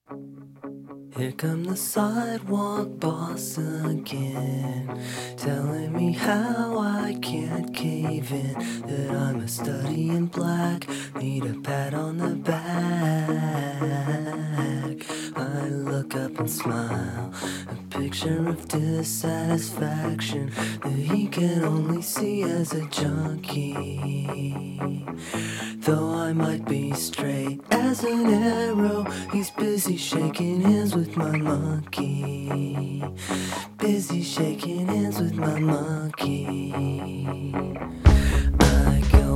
Here come the sidewalk boss again, telling me how I can't cave in, that I'm a study in black, need a pat on the back. I look up and smile, a picture of dissatisfaction that he can only see as a junkie. Though I might be straight as an arrow, he's busy shaking hands with my monkey. Busy shaking hands with my monkey. I go